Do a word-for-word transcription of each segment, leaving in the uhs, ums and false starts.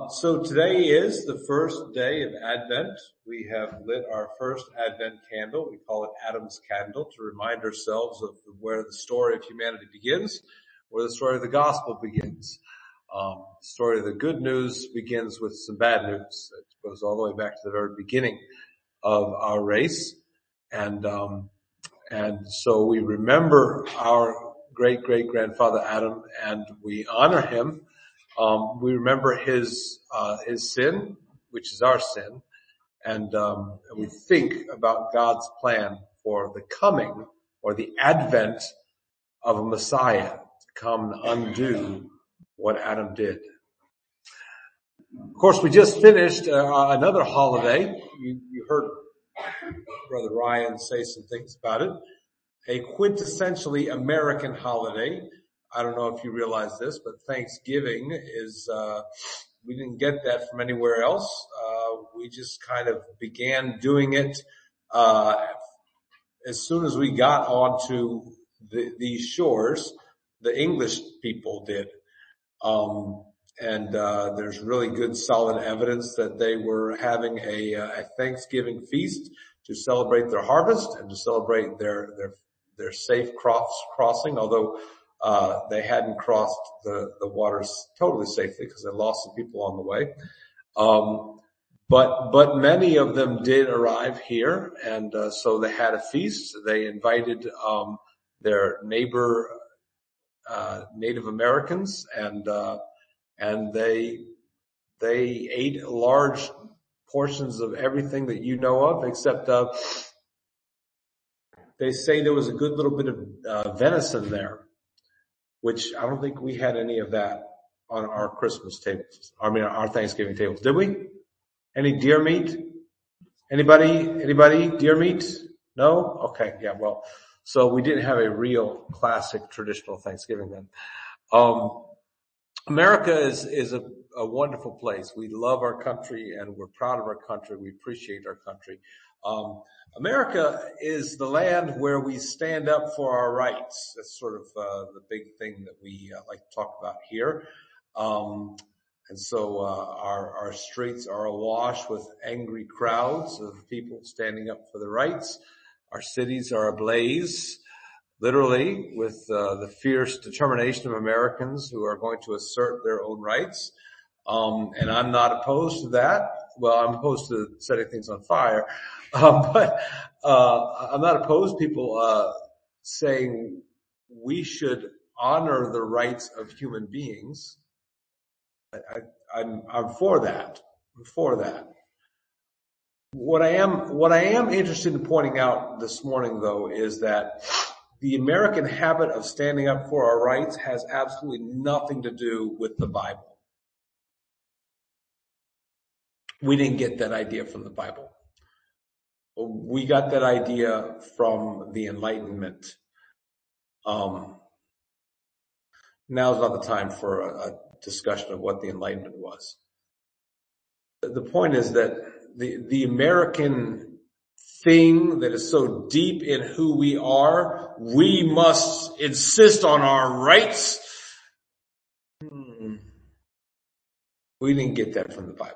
so today is the first day of Advent. We have lit our first Advent candle. We call it Adam's Candle to remind ourselves of where the story of humanity begins, where the story of the gospel begins. Um, the story of the good news begins with some bad news. It goes all the way back to the very beginning of our race. And, um, and so we remember our great great grandfather Adam and we honor him. Um, we remember his, uh, his sin, which is our sin. And, um, and we think about God's plan for the coming or the advent of a Messiah to come and undo what Adam did. Of course, we just finished uh, another holiday. You, you heard Brother Ryan say some things about it. A quintessentially American holiday. I don't know if you realize this, but Thanksgiving is, uh, we didn't get that from anywhere else. Uh, we just kind of began doing it, uh, as soon as we got onto the, these shores. The English people did. Um, and, uh, there's really good solid evidence that they were having a, a Thanksgiving feast to celebrate their harvest and to celebrate their, their, their safe cross crossing, although, uh, they hadn't crossed the, the waters totally safely because they lost some people on the way. Um, but, but many of them did arrive here. And, uh, so they had a feast. They invited, um, their neighbor, uh, Native Americans and, uh, and they, they ate large portions of everything that you know of, except, uh, they say there was a good little bit of, uh, venison there, which I don't think we had any of that on our Christmas tables. I mean, our Thanksgiving tables. Did we? Any deer meat? Anybody? Anybody? Deer meat? No? Okay. Yeah. Well, so we didn't have a real classic traditional Thanksgiving then. Um, America is, is a, a wonderful place. We love our country and we're proud of our country. We appreciate our country. Um, America is the land where we stand up for our rights. That's sort of, uh, the big thing that we uh, like to talk about here. Um, and so, uh, our, our streets are awash with angry crowds of people standing up for their rights. Our cities are ablaze, literally, with, uh, the fierce determination of Americans who are going to assert their own rights. Um, and I'm not opposed to that. Well, I'm opposed to setting things on fire. Um, but, uh, I'm not opposed to people, uh, saying we should honor the rights of human beings. I, I, I'm, I'm for that. I'm for that. What I am, what I am interested in pointing out this morning though is that the American habit of standing up for our rights has absolutely nothing to do with the Bible. We didn't get that idea from the Bible. We got that idea from the Enlightenment. Um, now's not the time for a, a discussion of what the Enlightenment was. The point is that the, the American thing that is so deep in who we are, we must insist on our rights. Hmm. We didn't get that from the Bible.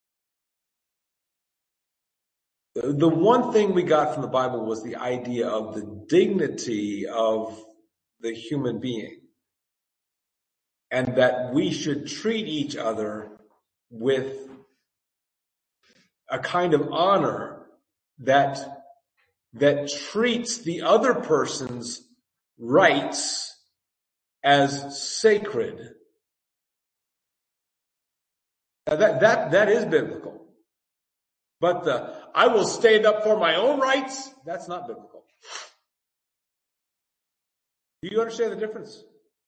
The one thing we got from the Bible was the idea of the dignity of the human being and that we should treat each other with a kind of honor that, that treats the other person's rights as sacred. Now that, that, that is biblical. But the, I will stand up for my own rights, that's not biblical. Do you understand the difference?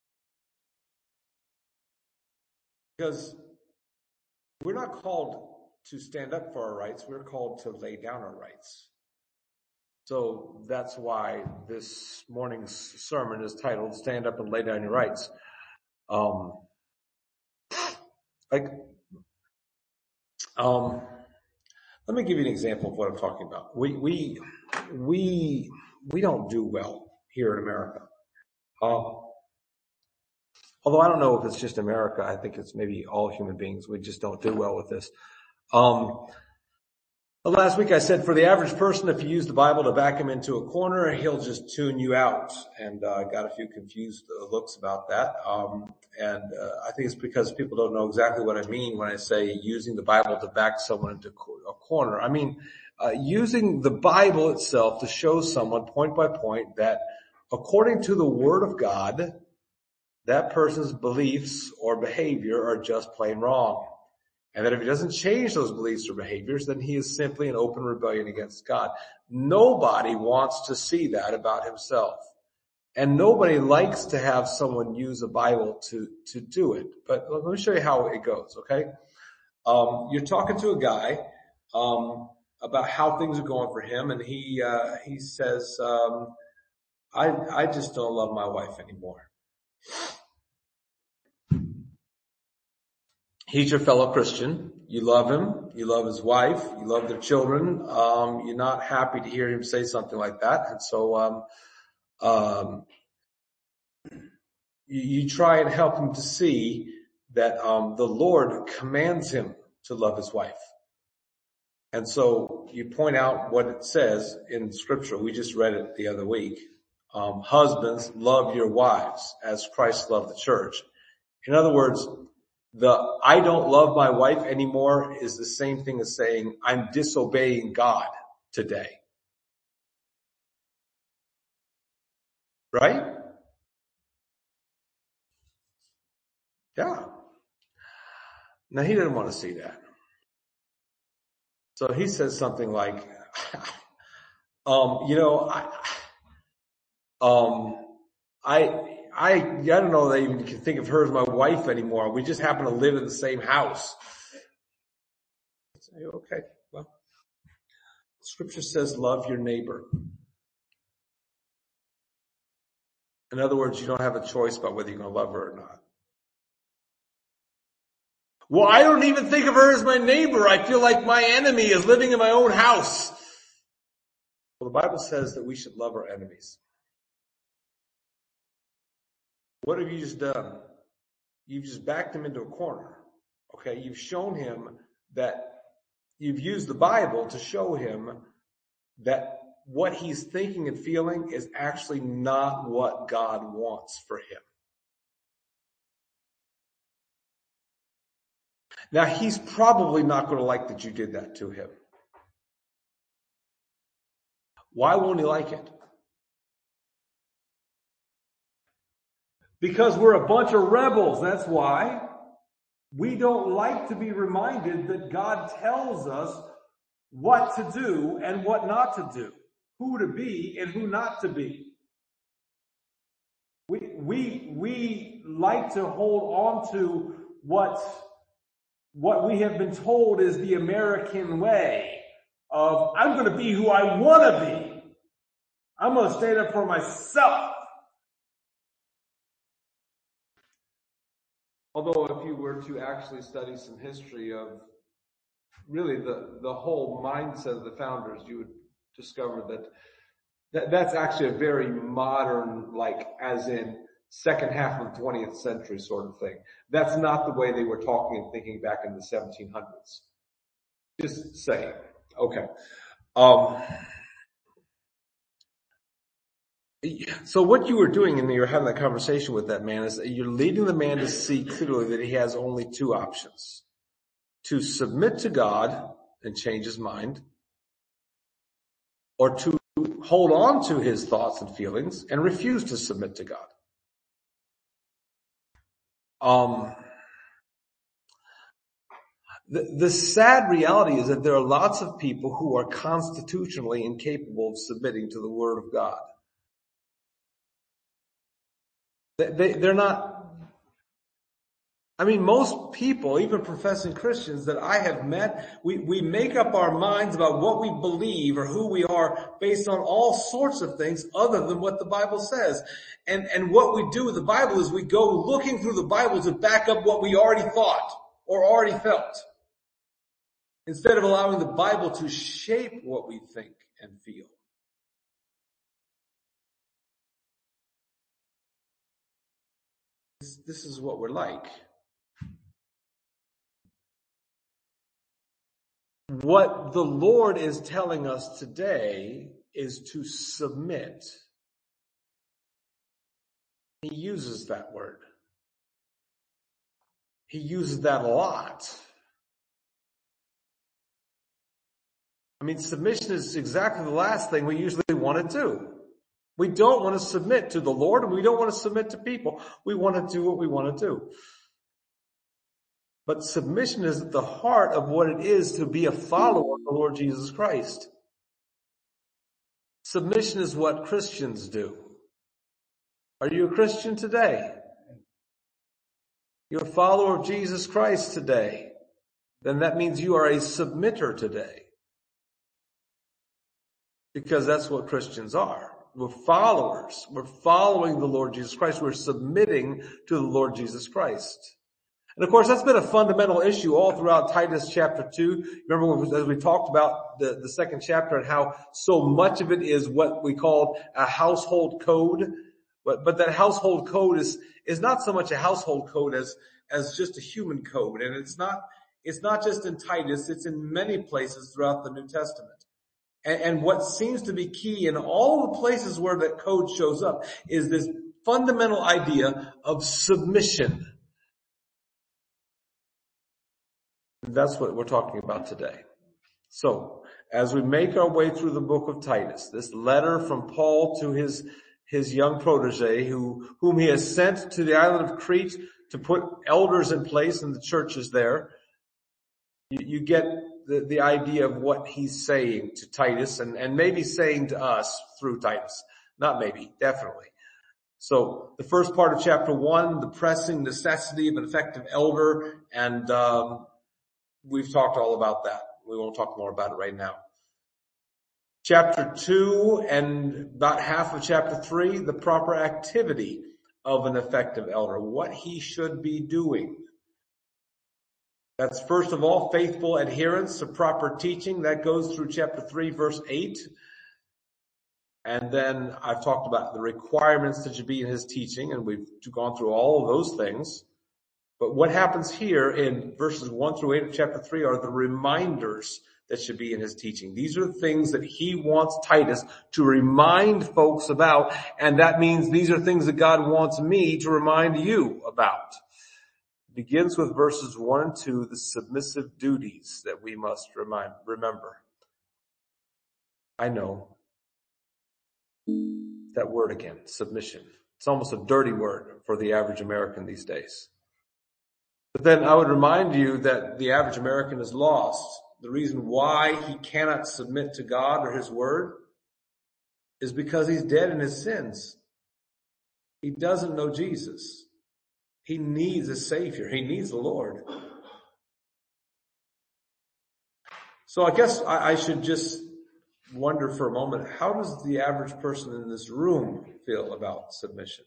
Because we're not called to stand up for our rights, we're called to lay down our rights. So that's why this morning's sermon is titled, Stand Up and Lay Down Your Rights. Um, like, um, let me give you an example of what I'm talking about. We, we, we, we don't do well here in America. Um, Although I don't know if it's just America. I think it's maybe all human beings. We just don't do well with this. Um, last week I said for the average person, if you use the Bible to back him into a corner, he'll just tune you out. And I uh, got a few confused uh, looks about that. Um, and uh, I think it's because people don't know exactly what I mean when I say using the Bible to back someone into a corner. I mean, uh, using the Bible itself to show someone point by point that according to the Word of God, that person's beliefs or behavior are just plain wrong. And that if he doesn't change those beliefs or behaviors, then he is simply in open rebellion against God. Nobody wants to see that about himself. And nobody likes to have someone use a Bible to, to do it. But let me show you how it goes, okay? Um, you're talking to a guy, um, about how things are going for him, and he, uh, he says, um, I, I just don't love my wife anymore. He's your fellow Christian. You love him. You love his wife. You love their children. Um, you're not happy to hear him say something like that. And so, um, um, you, you try and help him to see that, um, the Lord commands him to love his wife. And so you point out what it says in scripture. We just read it the other week. Um, husbands, love your wives as Christ loved the church. In other words, the I don't love my wife anymore is the same thing as saying I'm disobeying God today. Right? Yeah. Now he didn't want to see that. So he says something like, um, you know, I, um, I, I, I don't know that I even can think of her as my wife anymore. We just happen to live in the same house. I say, okay, well, scripture says love your neighbor. In other words, you don't have a choice about whether you're going to love her or not. Well, I don't even think of her as my neighbor. I feel like my enemy is living in my own house. Well, the Bible says that we should love our enemies. What have you just done? You've just backed him into a corner. Okay, you've shown him that you've used the Bible to show him that what he's thinking and feeling is actually not what God wants for him. Now, he's probably not going to like that you did that to him. Why won't he like it? Because we're a bunch of rebels, that's why. We don't like to be reminded that God tells us what to do and what not to do, who to be and who not to be. We, we, we like to hold on to what, what we have been told is the American way of, I'm going to be who I want to be. I'm going to stand up for myself. Although if you were to actually study some history of really the, the whole mindset of the founders, you would discover that, that that's actually a very modern, like as in second half of the twentieth century sort of thing. That's not the way they were talking and thinking back in the seventeen hundreds. Just saying. Okay. Um, So what you were doing and you're having that conversation with that man is that you're leading the man to see clearly that he has only two options. To submit to God and change his mind, or to hold on to his thoughts and feelings and refuse to submit to God. Um, the, the sad reality is that there are lots of people who are constitutionally incapable of submitting to the Word of God. They, they, they're not, I mean, most people, even professing Christians that I have met, we, we make up our minds about what we believe or who we are based on all sorts of things other than what the Bible says. And, and what we do with the Bible is we go looking through the Bible to back up what we already thought or already felt, instead of allowing the Bible to shape what we think and feel. This, this is what we're like. What the Lord is telling us today is to submit. He uses that word. He uses that a lot. I mean, submission is exactly the last thing we usually want to do. We don't want to submit to the Lord, and we don't want to submit to people. We want to do what we want to do. But submission is at the heart of what it is to be a follower of the Lord Jesus Christ. Submission is what Christians do. Are you a Christian today? You're a follower of Jesus Christ today. Then that means you are a submitter today. Because that's what Christians are. We're followers. We're following the Lord Jesus Christ. We're submitting to the Lord Jesus Christ. And of course, that's been a fundamental issue all throughout Titus chapter two. Remember when, as we talked about the, the second chapter and how so much of it is what we called a household code. But, but that household code is, is not so much a household code as, as just a human code. And it's not, it's not just in Titus, it's in many places throughout the New Testament. And, and what seems to be key in all the places where that code shows up is this fundamental idea of submission. That's what we're talking about today. So, as we make our way through the book of Titus, this letter from Paul to his, his young protege, who, whom he has sent to the island of Crete to put elders in place in the churches there, you, you get the, the idea of what he's saying to Titus and, and maybe saying to us through Titus. Not maybe, definitely. So, the first part of chapter one, the pressing necessity of an effective elder, and, um, we've talked all about that. We won't talk more about it right now. Chapter two and about half of chapter three, the proper activity of an effective elder, what he should be doing. That's first of all, faithful adherence to proper teaching. That goes through chapter three, verse eight. And then I've talked about the requirements that should be in his teaching, and we've gone through all of those things. But what happens here in verses one through eight of chapter three are the reminders that should be in his teaching. These are the things that he wants Titus to remind folks about, and that means these are things that God wants me to remind you about. It begins with verses one and two, the submissive duties that we must remind, remember. I know that word again, submission. It's almost a dirty word for the average American these days. But then I would remind you that the average American is lost. The reason why he cannot submit to God or his word is because he's dead in his sins. He doesn't know Jesus. He needs a Savior. He needs the Lord. So I guess I, I should just wonder for a moment, how does the average person in this room feel about submission?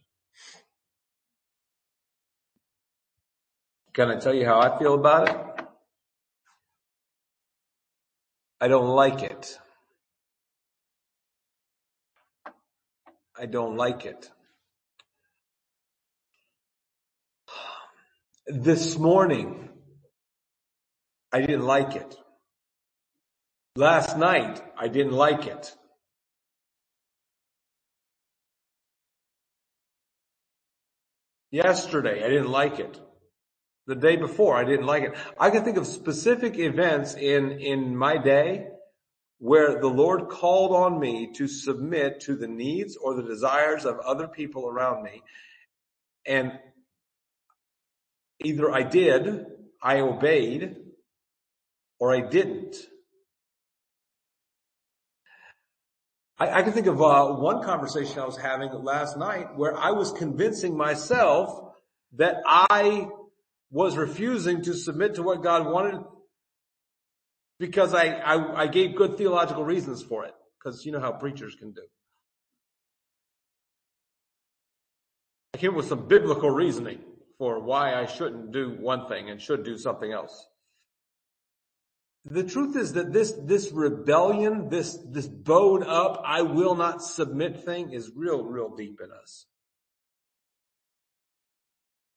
Can I tell you how I feel about it? I don't like it. I don't like it. This morning, I didn't like it. Last night, I didn't like it. Yesterday, I didn't like it. The day before, I didn't like it. I can think of specific events in, in my day where the Lord called on me to submit to the needs or the desires of other people around me. And either I did, I obeyed, or I didn't. I, I can think of uh, one conversation I was having last night where I was convincing myself that I was refusing to submit to what God wanted because I, I, I gave good theological reasons for it. Because you know how preachers can do. I came up with some biblical reasoning for why I shouldn't do one thing and should do something else. The truth is that this, this rebellion, this, this bowed up, I will not submit thing is real, real deep in us.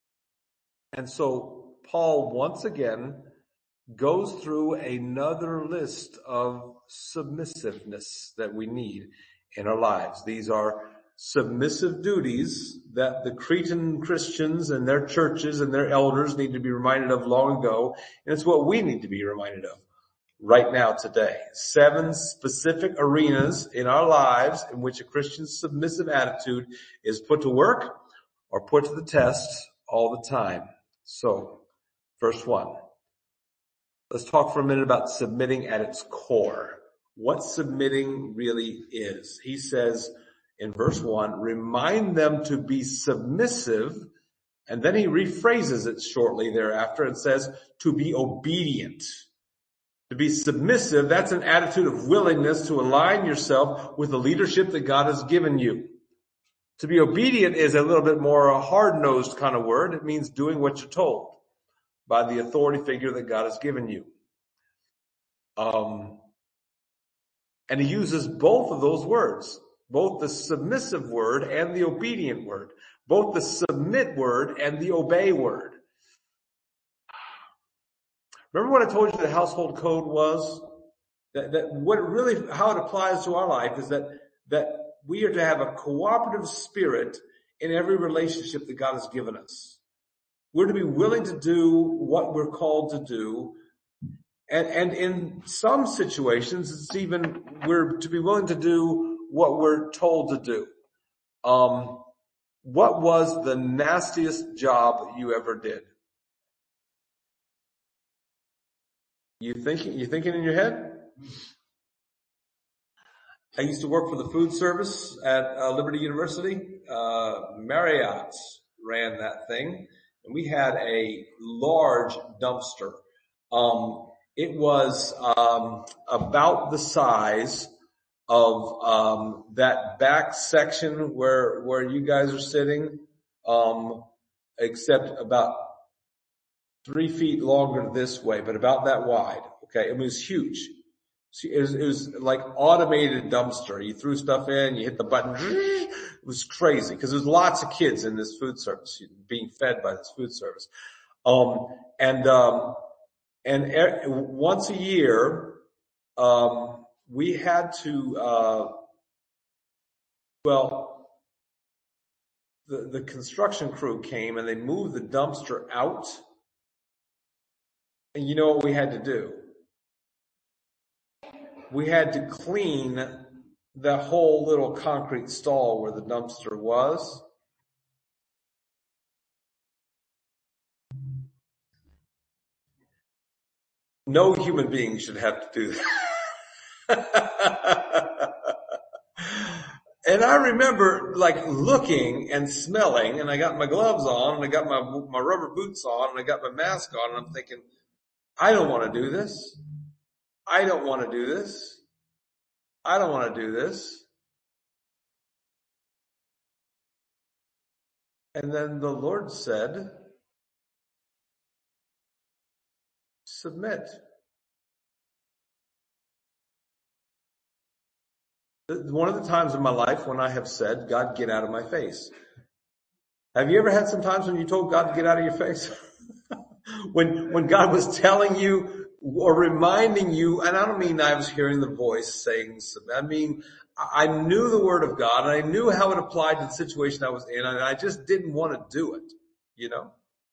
And so Paul once again goes through another list of submissiveness that we need in our lives. These are submissive duties that the Cretan Christians and their churches and their elders need to be reminded of long ago. And it's what we need to be reminded of right now today. Seven specific arenas in our lives in which a Christian's submissive attitude is put to work or put to the test all the time. So, first one. Let's talk for a minute about submitting at its core. What submitting really is. He says in verse one, remind them to be submissive, and then he rephrases it shortly thereafter and says to be obedient. To be submissive, that's an attitude of willingness to align yourself with the leadership that God has given you. To be obedient is a little bit more a hard-nosed kind of word. It means doing what you're told by the authority figure that God has given you. Um, and he uses both of those words, both the submissive word and the obedient word, both the submit word and the obey word. Remember what I told you the household code was? That, that what really, how it applies to our life is that, that we are to have a cooperative spirit in every relationship that God has given us. We're to be willing to do what we're called to do. And, and in some situations, it's even, we're to be willing to do what we're told to do. Um, what was the nastiest job you ever did? You thinking, you thinking in your head? I used to work for the food service at uh, Liberty University. Uh, Marriott ran that thing, and we had a large dumpster. Um, it was um, about the size of um, that back section where where you guys are sitting, um, except about three feet longer this way, but about that wide. Okay, it was huge. It was, it was like automated dumpster. You threw stuff in, you hit the button. It was crazy because there's lots of kids in this food service being fed by this food service. Um, and, um, and er, once a year, um, we had to, uh, well, the, the construction crew came and they moved the dumpster out. And you know what we had to do? We had to clean the whole little concrete stall where the dumpster was. No human being should have to do that. And I remember like looking and smelling, and I got my gloves on and I got my, my rubber boots on and I got my mask on, and I'm thinking, I don't want to do this. I don't want to do this. I don't want to do this. And then the Lord said, submit. One of the times in my life when I have said, God, get out of my face. Have you ever had some times when you told God to get out of your face? when, when God was telling you or reminding you, and I don't mean I was hearing the voice saying, I mean, I knew the word of God and I knew how it applied to the situation I was in, and I just didn't want to do it, you know?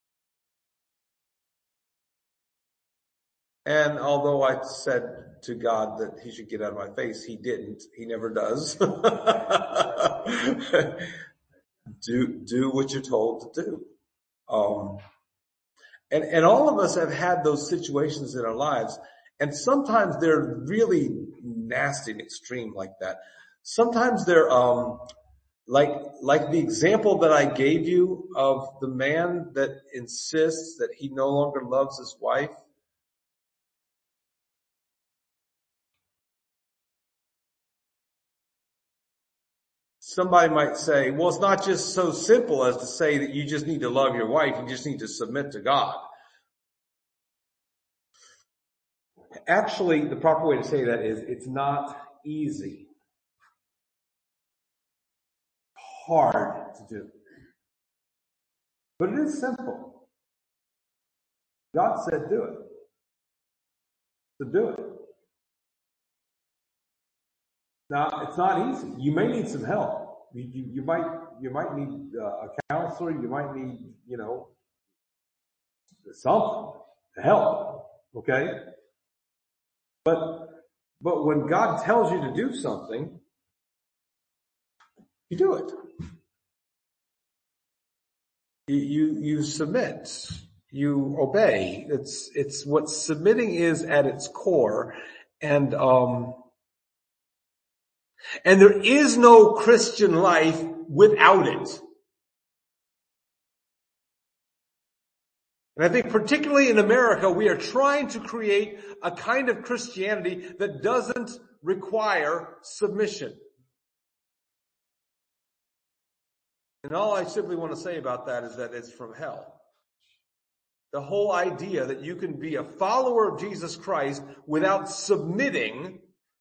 And although I said to God that he should get out of my face, he didn't. He never does. do, do what you're told to do. Um, and, and all of us have had those situations in our lives. And sometimes they're really nasty and extreme like that. Sometimes they're, um, like, like the example that I gave you of the man that insists that he no longer loves his wife. Somebody might say, well, it's not just so simple as to say that you just need to love your wife. You just need to submit to God. Actually, the proper way to say that is it's not easy. Hard to do. But it is simple. God said do it. So do it. Now, it's not easy. You may need some help. You, you, you might you might need uh, a counselor. You might need, you know, something to help. Okay? But but when God tells you to do something, you do it. You you, you submit. You obey. It's it's what submitting is at its core, and um. And there is no Christian life without it. And I think particularly in America, we are trying to create a kind of Christianity that doesn't require submission. And all I simply want to say about that is that it's from hell. The whole idea that you can be a follower of Jesus Christ without submitting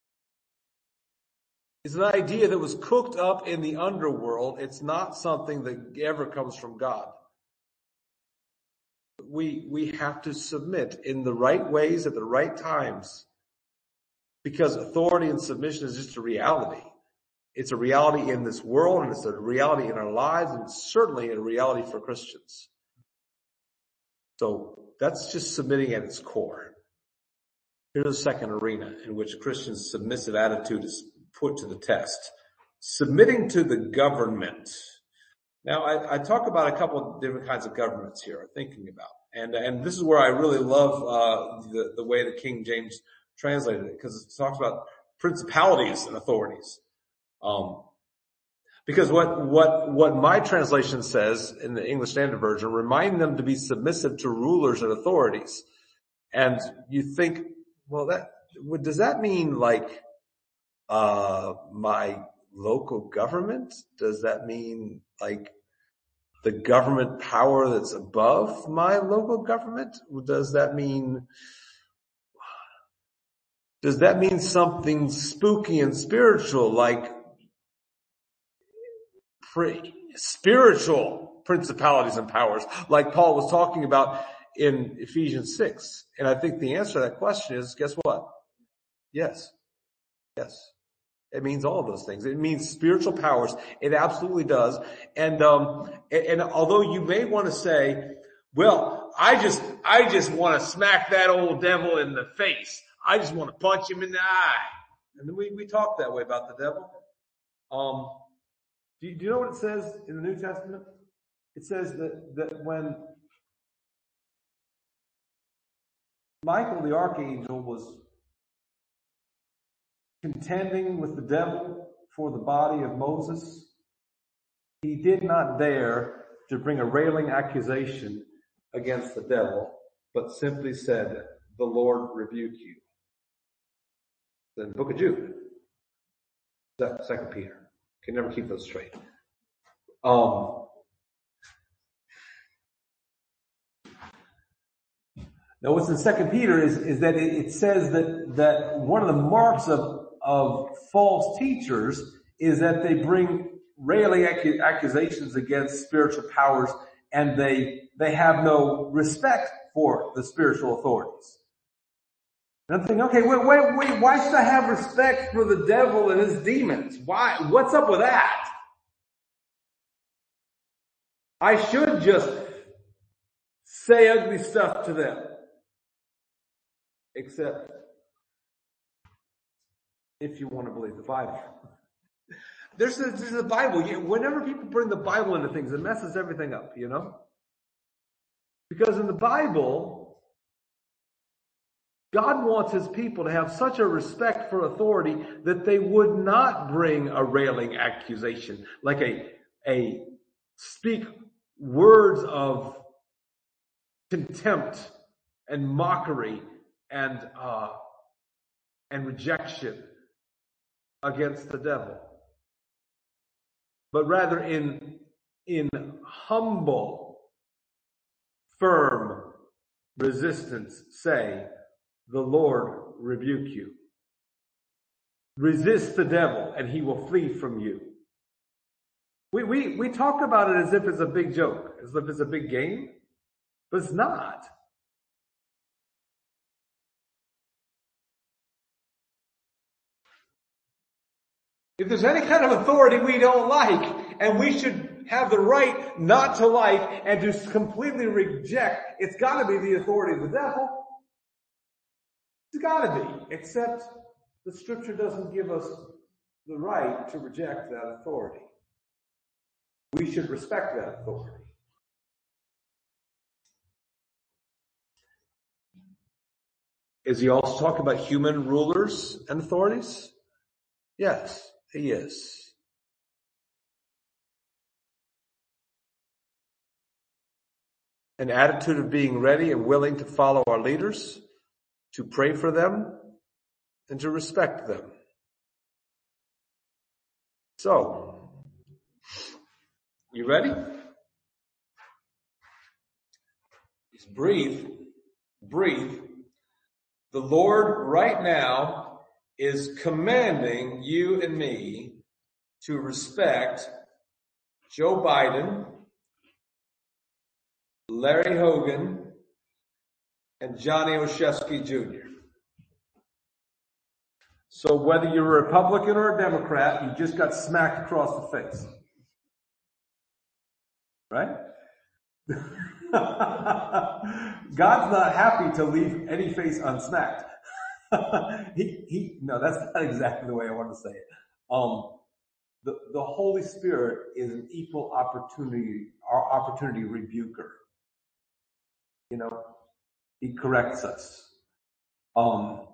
is an idea that was cooked up in the underworld. It's not something that ever comes from God. We, we have to submit in the right ways at the right times, because authority and submission is just a reality. It's a reality in this world, and it's a reality in our lives, and it's certainly a reality for Christians. So that's just submitting at its core. Here's a second arena in which Christians' submissive attitude is put to the test. Submitting to the government. Now, I, I talk about a couple of different kinds of governments here, thinking about. And, and this is where I really love, uh, the, the way the King James translated it, because it talks about principalities and authorities. Um, because what, what, what my translation says in the English Standard Version, remind them to be submissive to rulers and authorities. And you think, well, that, does that mean like, uh, my local government? Does that mean like the government power that's above my local government? Does that mean, does that mean something spooky and spiritual, like pre- spiritual principalities and powers, like Paul was talking about in Ephesians six? And I think the answer to that question is, guess what? Yes. Yes. It means all of those things. It means spiritual powers. It absolutely does. And, um, and, and although you may want to say, well, I just, I just want to smack that old devil in the face. I just want to punch him in the eye. And then we, we talk that way about the devil. Um, do you, do you know what it says in the New Testament? It says that, that when Michael the archangel was contending with the devil for the body of Moses, he did not dare to bring a railing accusation against the devil, but simply said, the Lord rebuke you. Then the book of Jude, Second Peter. Can never keep those straight. Um, now what's in Second Peter is, is that it, it says that, that one of the marks of of false teachers is that they bring railing accusations against spiritual powers, and they, they have no respect for the spiritual authorities. And I'm thinking, okay, wait, wait, wait, why should I have respect for the devil and his demons? Why? What's up with that? I should just say ugly stuff to them. Except if you want to believe the Bible. There's the, there's the Bible. Whenever people bring the Bible into things, it messes everything up, you know? Because in the Bible, God wants his people to have such a respect for authority that they would not bring a railing accusation, like a, a speak words of contempt and mockery and, uh, and rejection against the devil, but rather in, in humble, firm resistance say, the Lord rebuke you. Resist the devil and he will flee from you. We, we, we talk about it as if it's a big joke, as if it's a big game, but it's not. If there's any kind of authority we don't like, and we should have the right not to like and to completely reject, it's gotta be the authority of the devil. It's gotta be. Except the scripture doesn't give us the right to reject that authority. We should respect that authority. Is he also talking about human rulers and authorities? Yes, he is. An attitude of being ready and willing to follow our leaders, to pray for them, and to respect them. So, you ready? Just breathe. Breathe. The Lord right now is commanding you and me to respect Joe Biden, Larry Hogan, and Johnny Olszewski Junior So whether you're a Republican or a Democrat, you just got smacked across the face. Right? God's not happy to leave any face unsmacked. he, he, no, that's not exactly the way I want to say it. Um, the, the Holy Spirit is an equal opportunity, our opportunity rebuker. You know, he corrects us. Um,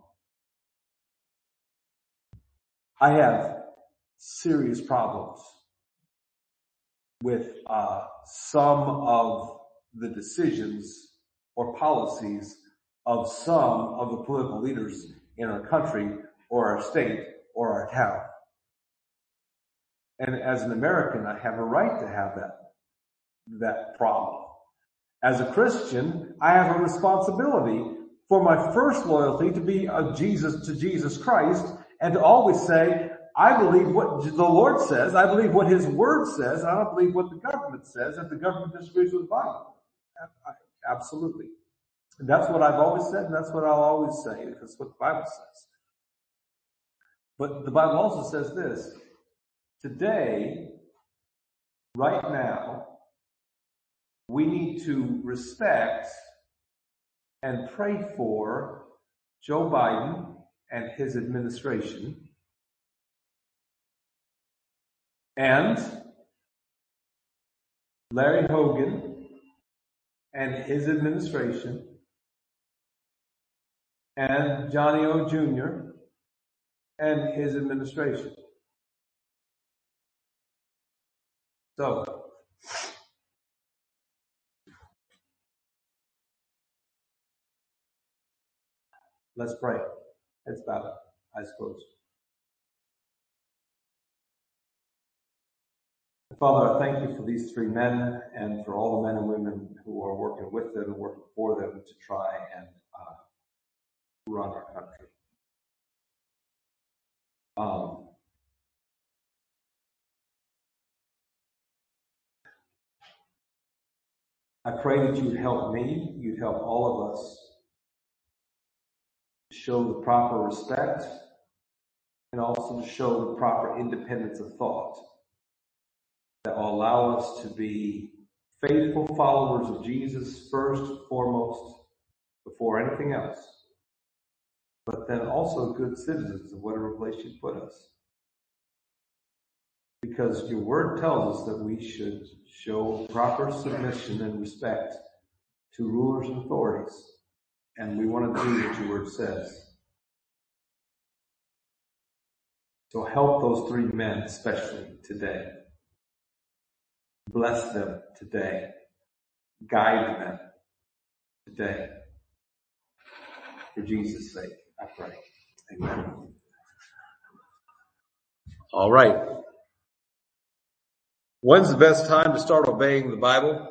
I have serious problems with uh, some of the decisions or policies of some of the political leaders in our country or our state or our town. And as an American, I have a right to have that, that problem. As a Christian, I have a responsibility for my first loyalty to be a Jesus, to Jesus Christ, and to always say, I believe what the Lord says, I believe what His Word says, I don't believe what the government says, if the government disagrees with the Bible. Absolutely. And that's what I've always said, and that's what I'll always say, because that's what the Bible says. But the Bible also says this: today, right now, we need to respect and pray for Joe Biden and his administration, and Larry Hogan and his administration, and Johnny O. Junior and his administration. So, let's pray. Heads bowed, eyes closed. Father, I thank you for these three men and for all the men and women who are working with them and working for them to try and uh, run our country. Um, I pray that you'd help me, you'd help all of us to show the proper respect and also to show the proper independence of thought that will allow us to be faithful followers of Jesus first, foremost, before anything else, but then also good citizens of whatever place you put us. Because your word tells us that we should show proper submission and respect to rulers and authorities, and we want to do what your word says. So help those three men especially today. Bless them today. Guide them today. For Jesus' sake, I pray. Amen. All right. When's the best time to start obeying the Bible?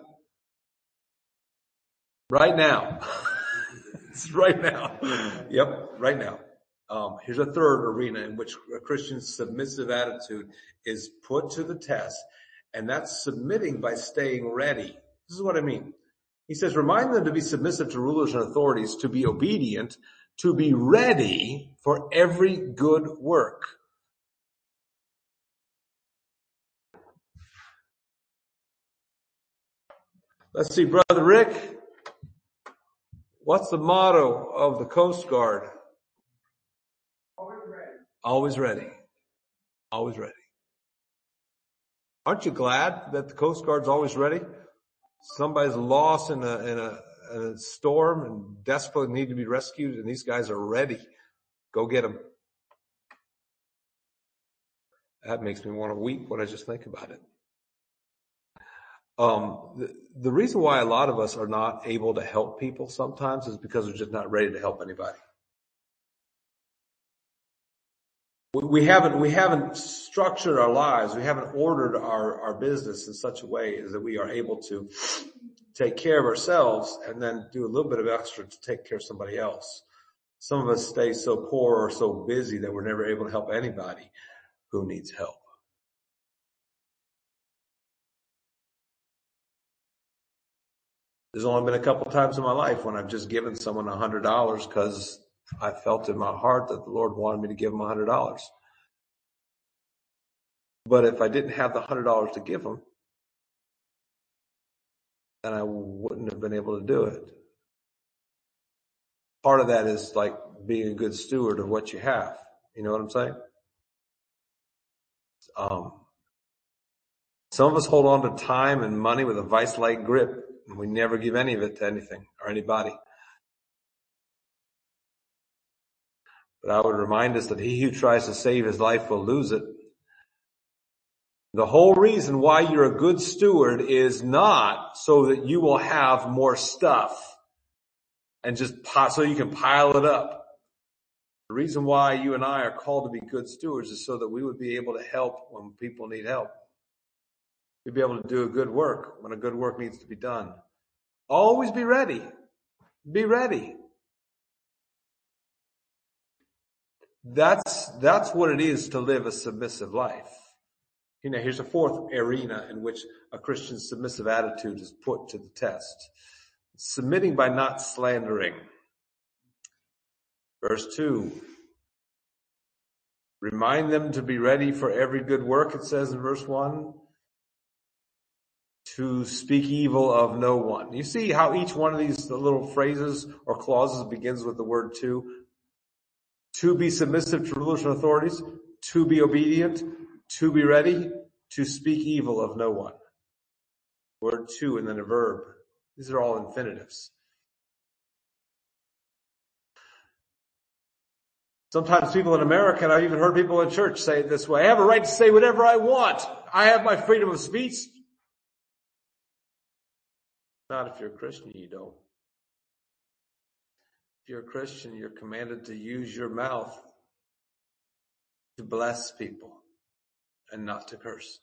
Right now. It's right now. Yep, right now. Um, here's a third arena in which a Christian's submissive attitude is put to the test, and that's submitting by staying ready. This is what I mean. He says, remind them to be submissive to rulers and authorities, to be obedient, to be ready for every good work. Let's see, Brother Rick. What's the motto of the Coast Guard? Always ready. Always ready. Always ready. Aren't you glad that the Coast Guard's always ready? Somebody's lost in a, in a, in a storm and desperately need to be rescued, and these guys are ready. Go get them. That makes me want to weep when I just think about it. Um, the, the reason why a lot of us are not able to help people sometimes is because we're just not ready to help anybody. We, we haven't, we haven't structured our lives. We haven't ordered our, our business in such a way as that we are able to take care of ourselves and then do a little bit of extra to take care of somebody else. Some of us stay so poor or so busy that we're never able to help anybody who needs help. There's only been a couple times in my life when I've just given someone a hundred dollars because I felt in my heart that the Lord wanted me to give them a hundred dollars. But if I didn't have the hundred dollars to give them, then I wouldn't have been able to do it. Part of that is like being a good steward of what you have. You know what I'm saying? Um, some of us hold on to time and money with a vice-like grip, and we never give any of it to anything or anybody. But I would remind us that he who tries to save his life will lose it. The whole reason why you're a good steward is not so that you will have more stuff and just so you can pile it up. The reason why you and I are called to be good stewards is so that we would be able to help when people need help. We'd be able to do a good work when a good work needs to be done. Always be ready. Be ready. That's, that's what it is to live a submissive life. You know, here's a fourth arena in which a Christian's submissive attitude is put to the test. Submitting by not slandering. Verse two. Remind them to be ready for every good work, it says in verse one. To speak evil of no one. You see how each one of these little phrases or clauses begins with the word to. To be submissive to rulers and authorities. To be obedient. To be ready. To speak evil of no one. Word to and then a verb. These are all infinitives. Sometimes people in America, and I've even heard people in church say it this way, I have a right to say whatever I want. I have my freedom of speech. Not if you're a Christian, you don't. If you're a Christian, you're commanded to use your mouth to bless people and not to curse.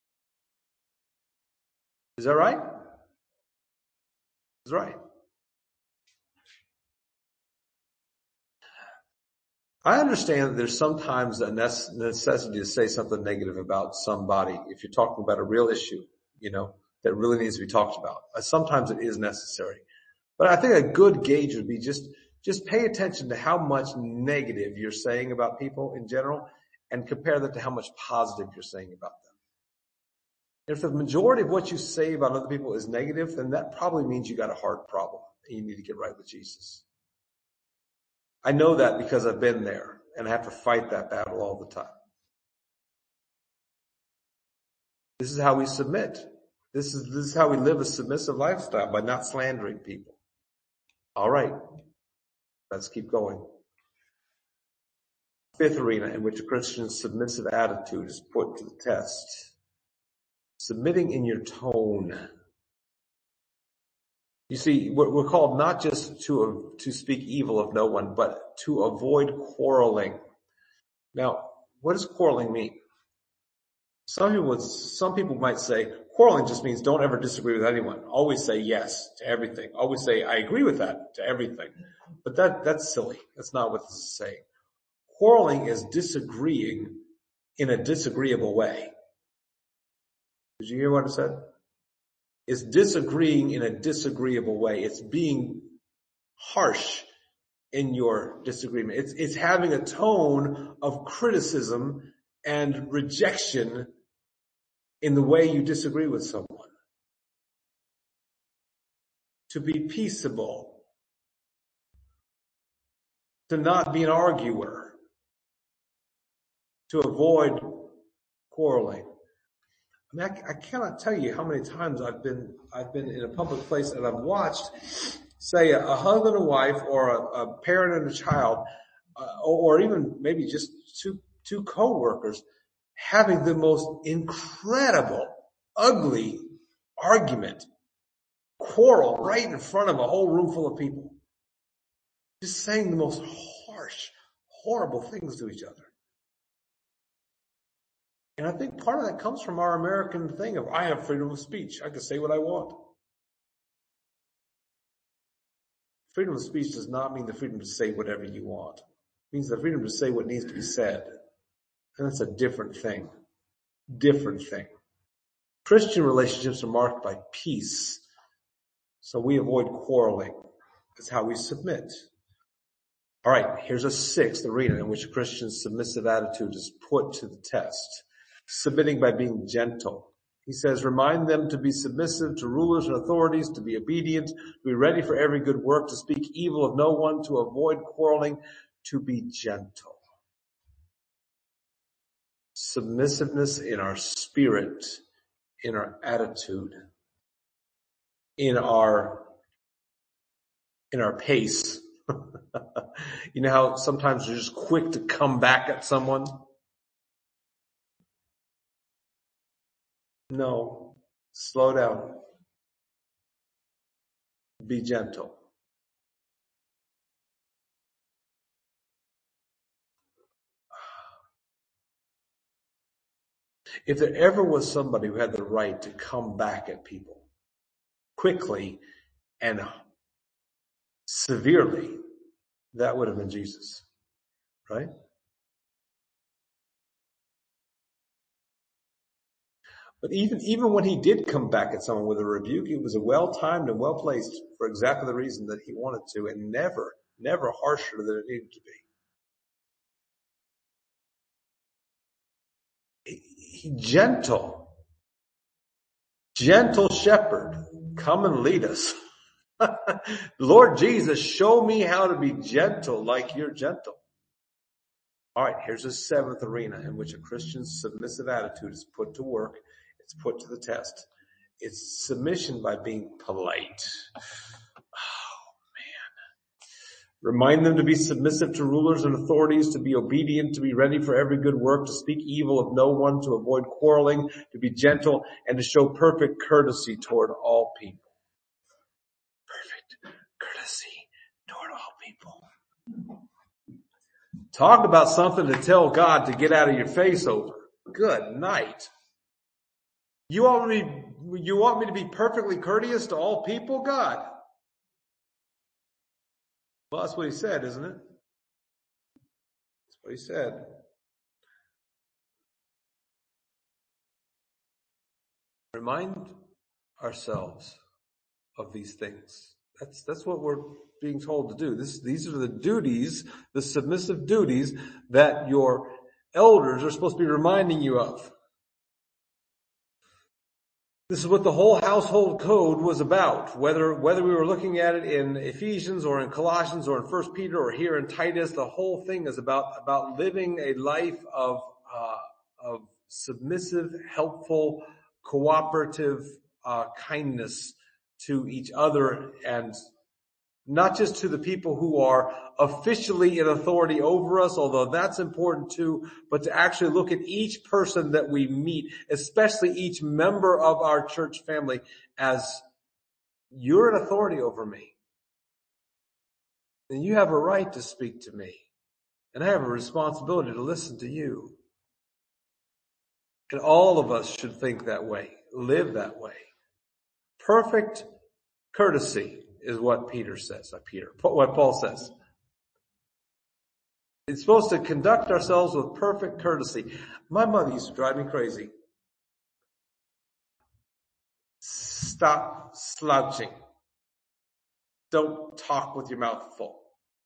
Is that right? That's right. I understand that there's sometimes a necessity to say something negative about somebody if you're talking about a real issue, you know, that really needs to be talked about. Sometimes it is necessary. But I think a good gauge would be just, just pay attention to how much negative you're saying about people in general and compare that to how much positive you're saying about them. If the majority of what you say about other people is negative, then that probably means you got a heart problem and you need to get right with Jesus. I know that because I've been there and I have to fight that battle all the time. This is how we submit. This is, this is how we live a submissive lifestyle, by not slandering people. All right. Let's keep going. Fifth arena in which a Christian's submissive attitude is put to the test. Submitting in your tone. You see, we're called not just to, to speak evil of no one, but to avoid quarreling. Now, what does quarreling mean? Some people, some people might say quarreling just means don't ever disagree with anyone. Always say yes to everything. Always say I agree with that to everything. But that, that's silly. That's not what this is saying. Quarreling is disagreeing in a disagreeable way. Did you hear what I said? It's disagreeing in a disagreeable way. It's being harsh in your disagreement. It's, it's having a tone of criticism and rejection in the way you disagree with someone. to be peaceable, to not be an arguer, to avoid quarreling. I mean, I, I cannot tell you how many times I've been, I've been in a public place and I've watched, say, a, a husband and wife or a, a parent and a child, uh, or, or even maybe just two, two co-workers having the most incredible, ugly argument, quarrel right in front of a whole room full of people. Just saying the most harsh, horrible things to each other. And I think part of that comes from our American thing of, I have freedom of speech. I can say what I want. Freedom of speech does not mean the freedom to say whatever you want. It means the freedom to say what needs to be said. And that's a different thing. Different thing. Christian relationships are marked by peace. So we avoid quarreling. That's how we submit. All right, here's a sixth arena in which a Christian's submissive attitude is put to the test. Submitting by being gentle. He says, remind them to be submissive to rulers and authorities, to be obedient, to be ready for every good work, to speak evil of no one, to avoid quarreling, to be gentle. Submissiveness in our spirit, in our attitude, in our, in our pace. You know how sometimes you're just quick to come back at someone? No, slow down. Be gentle. If there ever was somebody who had the right to come back at people quickly and severely, that would have been Jesus, right? But even, even when he did come back at someone with a rebuke, it was a well-timed and well-placed for exactly the reason that he wanted to, and never, never harsher than it needed to be. He, gentle, gentle shepherd, come and lead us. Lord Jesus, show me how to be gentle like you're gentle. All right, here's a seventh arena in which a Christian's submissive attitude is put to work. It's put to the test. It's submission by being polite. Oh, man. Remind them to be submissive to rulers and authorities, to be obedient, to be ready for every good work, to speak evil of no one, to avoid quarreling, to be gentle, and to show perfect courtesy toward all people. Perfect courtesy toward all people. Talk about something to tell God to get out of your face over. Good night. You want me, you want me to be perfectly courteous to all people, God? Well, that's what he said, isn't it? That's what he said. Remind ourselves of these things. That's, that's what we're being told to do. This, these are the duties, the submissive duties that your elders are supposed to be reminding you of. This is what the whole household code was about. Whether, whether we were looking at it in Ephesians or in Colossians or in First Peter or here in Titus, the whole thing is about, about living a life of, uh, of submissive, helpful, cooperative, uh, kindness to each other, and not just to the people who are officially in authority over us, although that's important too, but to actually look at each person that we meet, especially each member of our church family, as you're an authority over me. And you have a right to speak to me. And I have a responsibility to listen to you. And all of us should think that way, live that way. Perfect courtesy is what Peter says, not Peter, what Paul says. It's supposed to conduct ourselves with perfect courtesy. My mother used to drive me crazy. Stop slouching. Don't talk with your mouth full.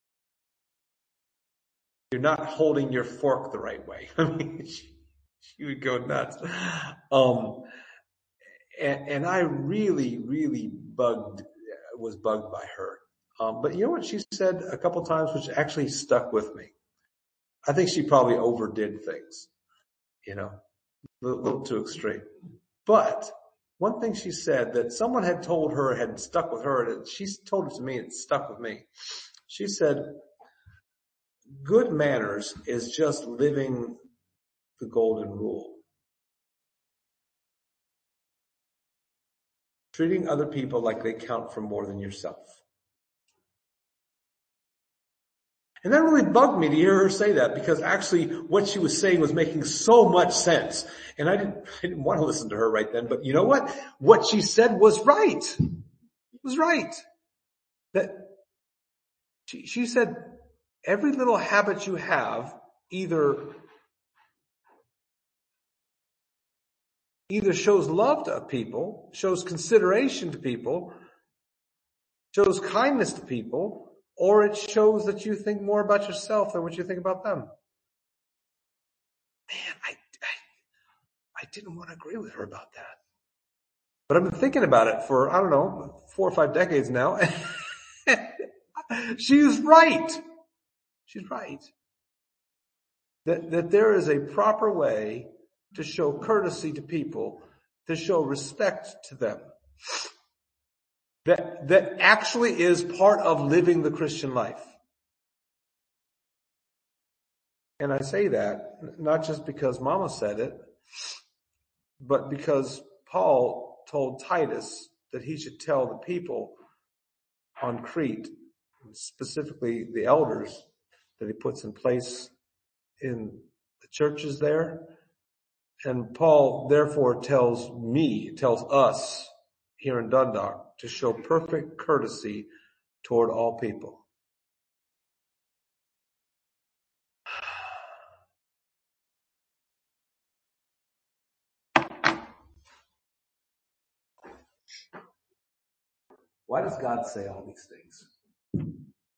You're not holding your fork the right way. I mean, she, she would go nuts. Um, and, and I really, really bugged was bugged by her. Um, but you know what she said a couple times, which actually stuck with me. I think she probably overdid things, you know, a little, little too extreme. But one thing she said that someone had told her had stuck with her, and she told it to me and it stuck with me. She said, good manners is just living the golden rule. Treating other people like they count for more than yourself. And that really bugged me to hear her say that, because actually what she was saying was making so much sense. And I didn't, I didn't want to listen to her right then, but you know what? What she said was right. It was right. That she, she said, every little habit you have either, either shows love to people, shows consideration to people, shows kindness to people, or it shows that you think more about yourself than what you think about them. Man, I, I, I didn't want to agree with her about that. But I've been thinking about it for, I don't know, four or five decades now. She's right. She's right. That, that there is a proper way to show courtesy to people, to show respect to them. That, that actually is part of living the Christian life. And I say that not just because Mama said it, but because Paul told Titus that he should tell the people on Crete, specifically the elders that he puts in place in the churches there. And Paul therefore tells me, tells us here in Dundalk to show perfect courtesy toward all people. Why does God say all these things?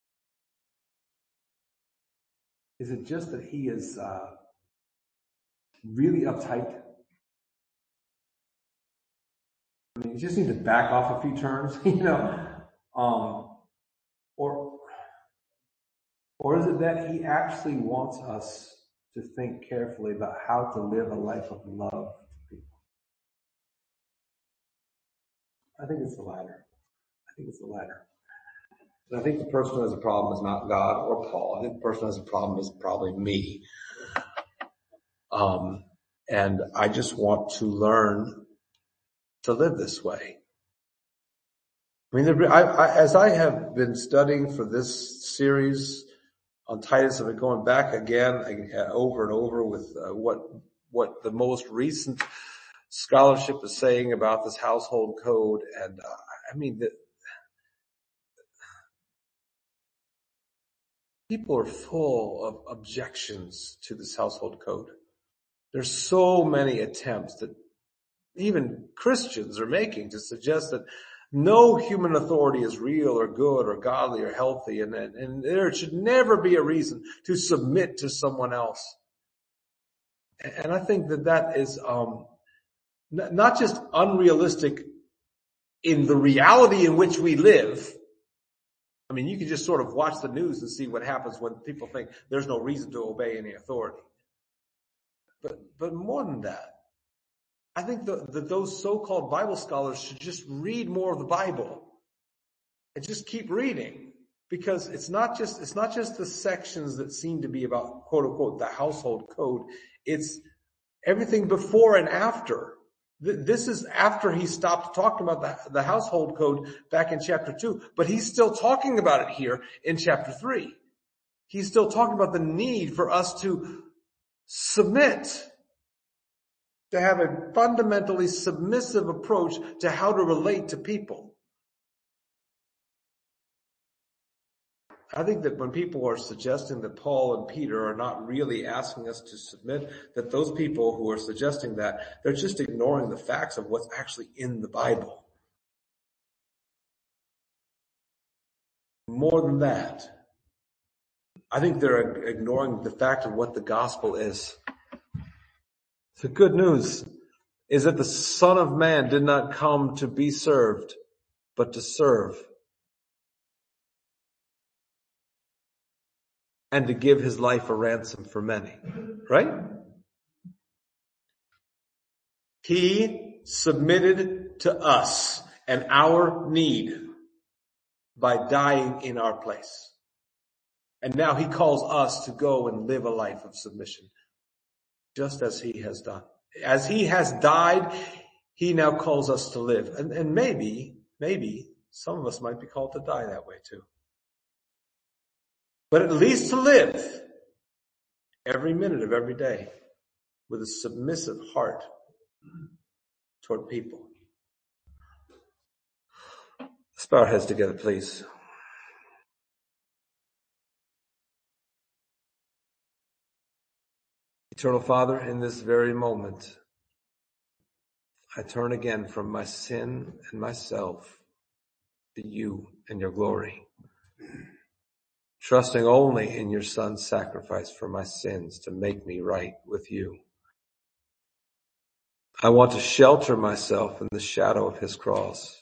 Is it just that he is uh, really uptight? I mean, you just need to back off a few turns, you know, um, or, or is it that he actually wants us to think carefully about how to live a life of love to people? I think it's the latter. I think it's the latter. And I think the person who has a problem is not God or Paul. I think the person who has a problem is probably me. Um, and I just want to learn to live this way. I mean, I, I, as I have been studying for this series on Titus, I've been going back again uh, over and over with uh, what what the most recent scholarship is saying about this household code, and uh, I mean, the, people are full of objections to this household code. There's so many attempts that even Christians are making to suggest that no human authority is real or good or godly or healthy, and, and, and there should never be a reason to submit to someone else. And I think that that is um, n- not just unrealistic in the reality in which we live. I mean, you can just sort of watch the news and see what happens when people think there's no reason to obey any authority. But, but more than that, I think that, that those so-called Bible scholars should just read more of the Bible and just keep reading, because it's not just, it's not just the sections that seem to be about quote unquote the household code. It's everything before and after. This is after he stopped talking about the, the household code back in chapter two, but he's still talking about it here in chapter three. He's still talking about the need for us to submit, to have a fundamentally submissive approach to how to relate to people. I think that when people are suggesting that Paul and Peter are not really asking us to submit, that those people who are suggesting that, they're just ignoring the facts of what's actually in the Bible. More than that, I think they're ignoring the fact of what the gospel is. The good news is that the Son of Man did not come to be served, but to serve and to give his life a ransom for many. Right? He submitted to us and our need by dying in our place. And now he calls us to go and live a life of submission, just as he has done. As he has died, he now calls us to live. And, and maybe, maybe some of us might be called to die that way too. But at least to live every minute of every day with a submissive heart toward people. Let's bow our heads together, please. Eternal Father, in this very moment, I turn again from my sin and myself to you and your glory, trusting only in your Son's sacrifice for my sins to make me right with you. I want to shelter myself in the shadow of his cross.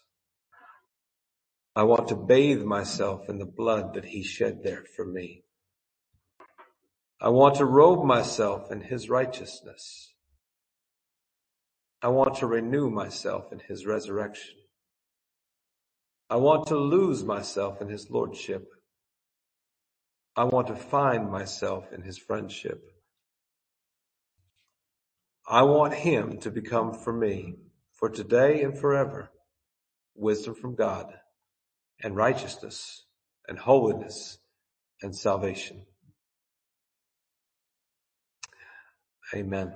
I want to bathe myself in the blood that he shed there for me. I want to robe myself in his righteousness. I want to renew myself in his resurrection. I want to lose myself in his lordship. I want to find myself in his friendship. I want him to become for me, for today and forever, wisdom from God and righteousness and holiness and salvation. Amen.